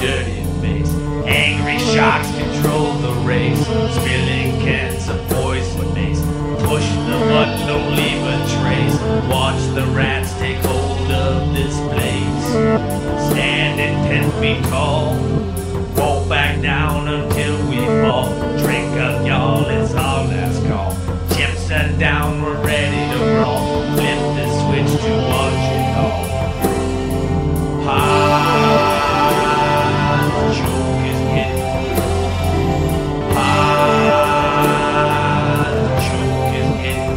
dirty face. Angry sharks control the race, spilling cans of poison mace. Push the button, don't leave a trace. Watch the rats take hold of this place. Standing 10 feet tall, won't back down until we fall. Drink up, y'all, it's our last call. Chips are down, we're ready to roll. Flip the switch to watch it all. The joke is getting. The joke is getting.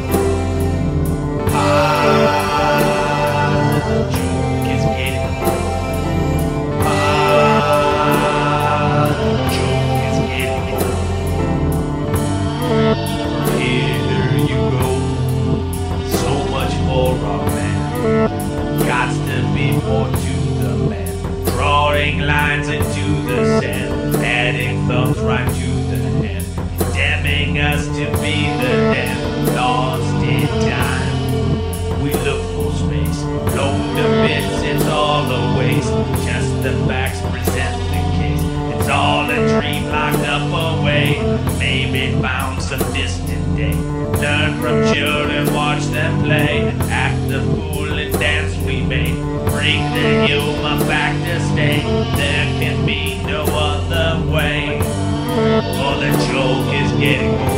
The joke is getting. The joke is getting. From here you go. So much for our man. Gots to be more to the man. Drawing lines into the sand, adding thumbs right to the hand, damning us to be the damn lost in time. We look for space, blown to bits, it's all a waste. Just the facts present the case. It's all a dream locked up away, maybe found some distant day. Learn from children, watch them play, act the fool and dance we made. Bring the humor back to stay. There can be no other way. For the joke is getting